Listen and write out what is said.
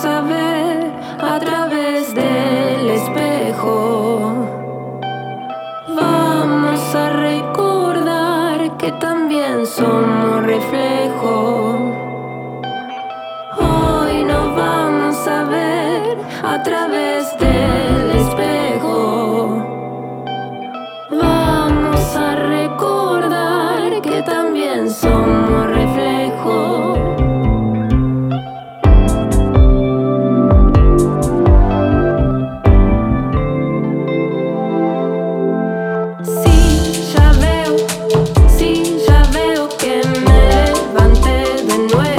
a ver a través del espejo. Vamos a recordar que también somos reflejo. Hoy nos vamos a ver a través del espejo. Vamos a recordar que también somos reflejo. Sí, ya veo que me levanté de nuevo.